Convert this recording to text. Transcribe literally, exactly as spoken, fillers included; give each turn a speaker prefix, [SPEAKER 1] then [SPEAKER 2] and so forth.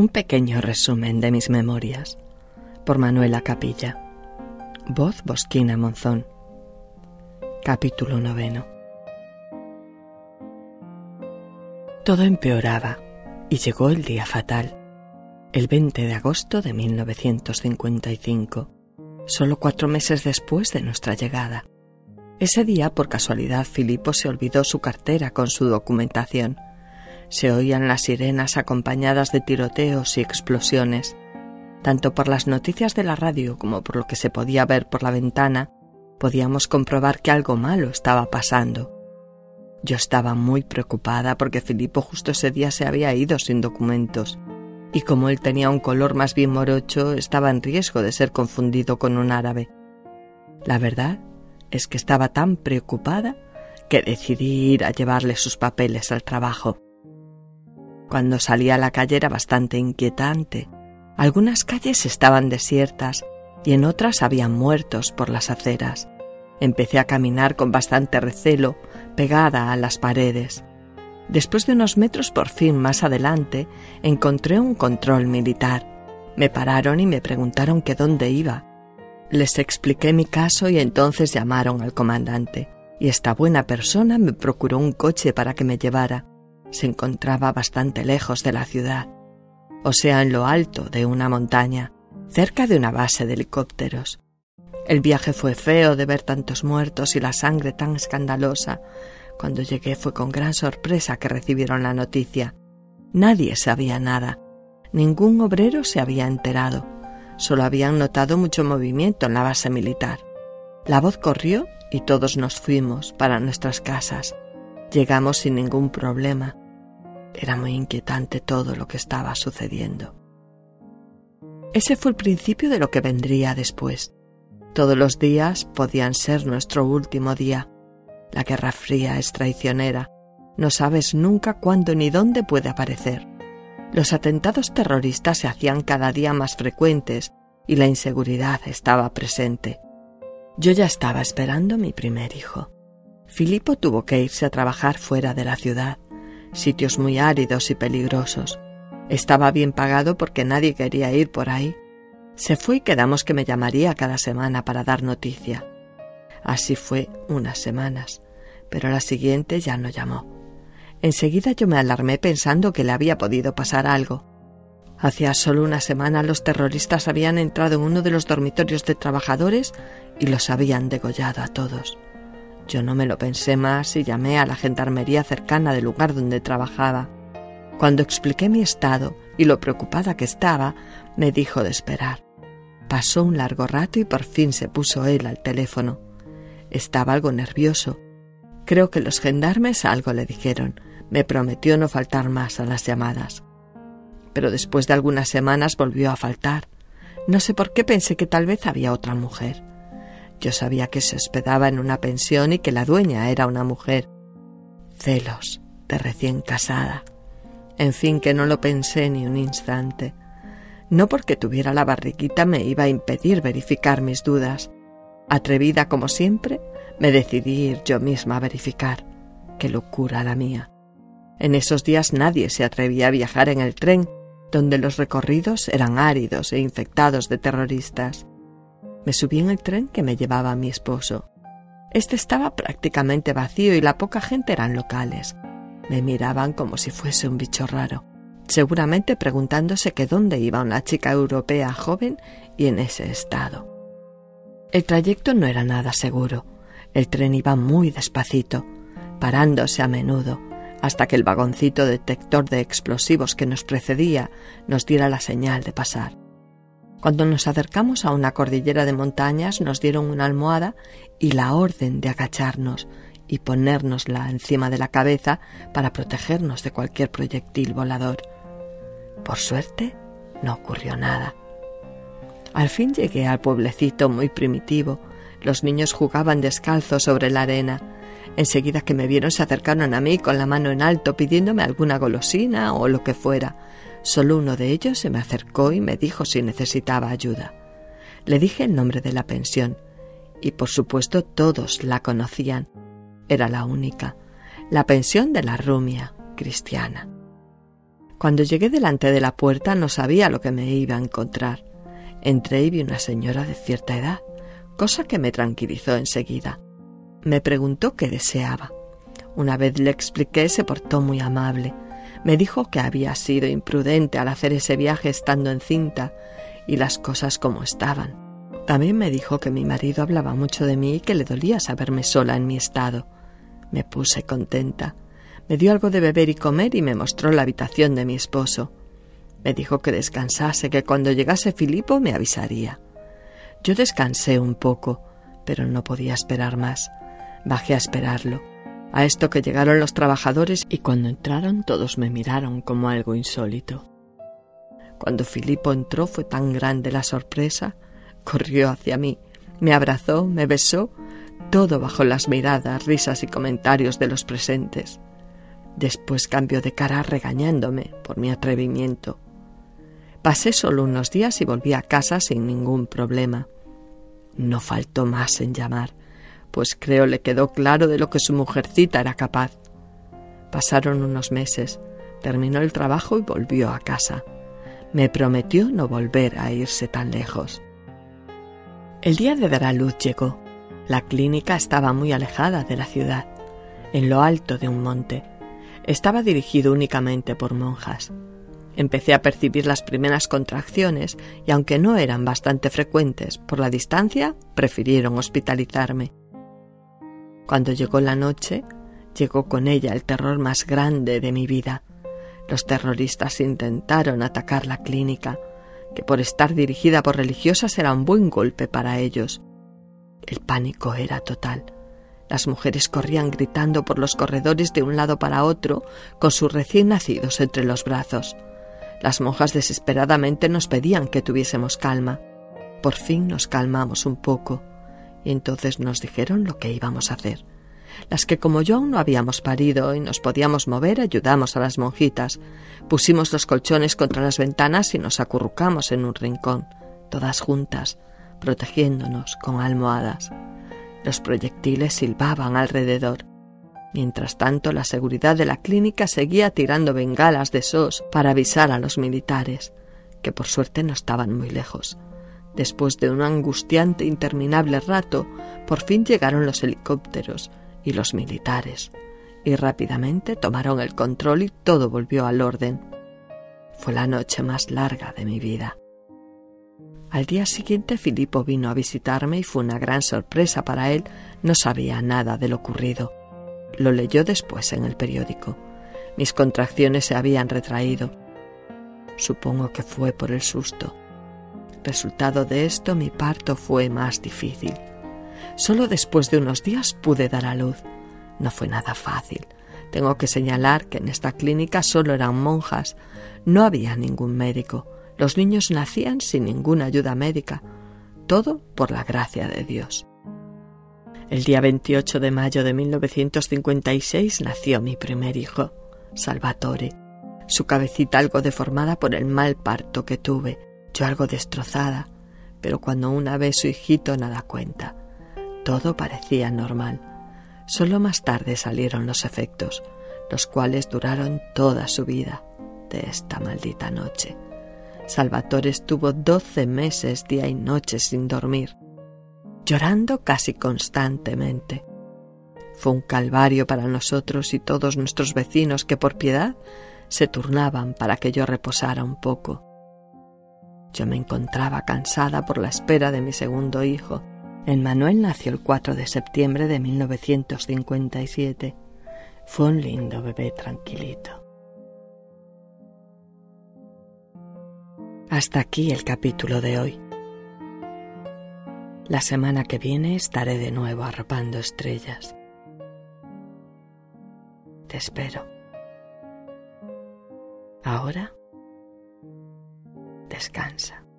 [SPEAKER 1] Un pequeño resumen de mis memorias, por Manuela Capilla. Voz Bosquina Monzón. Capítulo noveno. Todo empeoraba y llegó el día fatal, el veinte de agosto de mil novecientos cincuenta y cinco, solo cuatro meses después de nuestra llegada. Ese día, por casualidad, Filipo se olvidó su cartera con su documentación. Se oían las sirenas acompañadas de tiroteos y explosiones. Tanto por las noticias de la radio como por lo que se podía ver por la ventana, podíamos comprobar que algo malo estaba pasando. Yo estaba muy preocupada porque Filipo justo ese día se había ido sin documentos, y como él tenía un color más bien morocho, estaba en riesgo de ser confundido con un árabe. La verdad es que estaba tan preocupada que decidí ir a llevarle sus papeles al trabajo. Cuando salí a la calle era bastante inquietante. Algunas calles estaban desiertas y en otras había muertos por las aceras. Empecé a caminar con bastante recelo, pegada a las paredes. Después de unos metros, por fin más adelante, encontré un control militar. Me pararon y me preguntaron que dónde iba. Les expliqué mi caso y entonces llamaron al comandante. Y esta buena persona me procuró un coche para que me llevara. Se encontraba bastante lejos de la ciudad, o sea, en lo alto de una montaña, cerca de una base de helicópteros. El viaje fue feo de ver tantos muertos y la sangre tan escandalosa. Cuando llegué fue con gran sorpresa que recibieron la noticia. Nadie sabía nada. Ningún obrero se había enterado. Solo habían notado mucho movimiento en la base militar. La voz corrió y todos nos fuimos para nuestras casas. Llegamos sin ningún problema. Era muy inquietante todo lo que estaba sucediendo. Ese fue el principio de lo que vendría después. Todos los días podían ser nuestro último día. La Guerra Fría es traicionera. No sabes nunca cuándo ni dónde puede aparecer. Los atentados terroristas se hacían cada día más frecuentes y la inseguridad estaba presente. Yo ya estaba esperando mi primer hijo. Filipo tuvo que irse a trabajar fuera de la ciudad, sitios muy áridos y peligrosos. Estaba bien pagado porque nadie quería ir por ahí. Se fue y quedamos que me llamaría cada semana para dar noticia. Así fue unas semanas, pero la siguiente ya no llamó. Enseguida yo me alarmé pensando que le había podido pasar algo. Hacía solo una semana los terroristas habían entrado en uno de los dormitorios de trabajadores y los habían degollado a todos. Yo no me lo pensé más y llamé a la gendarmería cercana del lugar donde trabajaba. Cuando expliqué mi estado y lo preocupada que estaba, me dijo de esperar. Pasó un largo rato y por fin se puso él al teléfono. Estaba algo nervioso. Creo que los gendarmes algo le dijeron. Me prometió no faltar más a las llamadas. Pero después de algunas semanas volvió a faltar. No sé por qué pensé que tal vez había otra mujer. Yo sabía que se hospedaba en una pensión y que la dueña era una mujer. Celos de recién casada. En fin, que no lo pensé ni un instante. No porque tuviera la barriguita me iba a impedir verificar mis dudas. Atrevida como siempre, me decidí ir yo misma a verificar. Qué locura la mía. En esos días nadie se atrevía a viajar en el tren, donde los recorridos eran áridos e infectados de terroristas. Me subí en el tren que me llevaba a mi esposo. Este estaba prácticamente vacío y la poca gente eran locales. Me miraban como si fuese un bicho raro, seguramente preguntándose que dónde iba una chica europea joven y en ese estado. El trayecto no era nada seguro. El tren iba muy despacito, parándose a menudo, hasta que el vagoncito detector de explosivos que nos precedía nos diera la señal de pasar. Cuando nos acercamos a una cordillera de montañas nos dieron una almohada y la orden de agacharnos y ponérnosla encima de la cabeza para protegernos de cualquier proyectil volador. Por suerte, no ocurrió nada. Al fin llegué al pueblecito muy primitivo. Los niños jugaban descalzos sobre la arena. Enseguida que me vieron se acercaron a mí con la mano en alto pidiéndome alguna golosina o lo que fuera. Solo uno de ellos se me acercó y me dijo si necesitaba ayuda. Le dije el nombre de la pensión y por supuesto todos la conocían. Era la única, la pensión de la rumia cristiana. Cuando llegué delante de la puerta no sabía lo que me iba a encontrar. Entré y vi una señora de cierta edad, cosa que me tranquilizó enseguida. Me preguntó qué deseaba. Una vez le expliqué, se portó muy amable. Me dijo que había sido imprudente al hacer ese viaje estando encinta y las cosas como estaban. También me dijo que mi marido hablaba mucho de mí y que le dolía saberme sola en mi estado. Me puse contenta. Me dio algo de beber y comer y me mostró la habitación de mi esposo. Me dijo que descansase, que cuando llegase Filipo me avisaría. Yo descansé un poco, pero no podía esperar más. Bajé a esperarlo. A esto que llegaron los trabajadores y cuando entraron todos me miraron como algo insólito. Cuando Filipo entró fue tan grande la sorpresa, corrió hacia mí, me abrazó, me besó, todo bajo las miradas, risas y comentarios de los presentes. Después cambió de cara regañándome por mi atrevimiento. Pasé solo unos días y volví a casa sin ningún problema. No faltó más en llamar, pues creo le quedó claro de lo que su mujercita era capaz. Pasaron unos meses, terminó el trabajo y volvió a casa. Me prometió no volver a irse tan lejos. El día de dar a luz llegó. La clínica estaba muy alejada de la ciudad, en lo alto de un monte. Estaba dirigido únicamente por monjas. Empecé a percibir las primeras contracciones y aunque no eran bastante frecuentes por la distancia, prefirieron hospitalizarme. Cuando llegó la noche, llegó con ella el terror más grande de mi vida. Los terroristas intentaron atacar la clínica, que por estar dirigida por religiosas era un buen golpe para ellos. El pánico era total. Las mujeres corrían gritando por los corredores de un lado para otro, con sus recién nacidos entre los brazos. Las monjas desesperadamente nos pedían que tuviésemos calma. Por fin nos calmamos un poco, y entonces nos dijeron lo que íbamos a hacer. Las que como yo aún no habíamos parido y nos podíamos mover, ayudamos a las monjitas. Pusimos los colchones contra las ventanas y nos acurrucamos en un rincón, todas juntas, protegiéndonos con almohadas. Los proyectiles silbaban alrededor. Mientras tanto, la seguridad de la clínica seguía tirando bengalas de S O S para avisar a los militares, que por suerte no estaban muy lejos. Después de un angustiante e interminable rato, por fin llegaron los helicópteros y los militares, y rápidamente tomaron el control y todo volvió al orden. Fue la noche más larga de mi vida. Al día siguiente Filipo vino a visitarme y fue una gran sorpresa para él. No sabía nada de lo ocurrido. Lo leyó después en el periódico. Mis contracciones se habían retraído. Supongo que fue por el susto. Resultado de esto, mi parto fue más difícil. Solo después de unos días pude dar a luz. No fue nada fácil. Tengo que señalar que en esta clínica solo eran monjas. No había ningún médico. Los niños nacían sin ninguna ayuda médica. Todo por la gracia de Dios. El día veintiocho de mayo de mil novecientos cincuenta y seis nació mi primer hijo, Salvatore. Su cabecita algo deformada por el mal parto que tuve, yo algo destrozada, pero cuando una ve su hijito nada cuenta. Todo parecía normal. Solo más tarde salieron los efectos, los cuales duraron toda su vida de esta maldita noche. Salvatore estuvo doce meses día y noche sin dormir, llorando casi constantemente. Fue un calvario para nosotros y todos nuestros vecinos que por piedad se turnaban para que yo reposara un poco. Yo me encontraba cansada por la espera de mi segundo hijo. Emmanuel nació el cuatro de septiembre de mil novecientos cincuenta y siete. Fue un lindo bebé tranquilito. Hasta aquí el capítulo de hoy. La semana que viene estaré de nuevo arropando estrellas. Te espero. Ahora, descansa.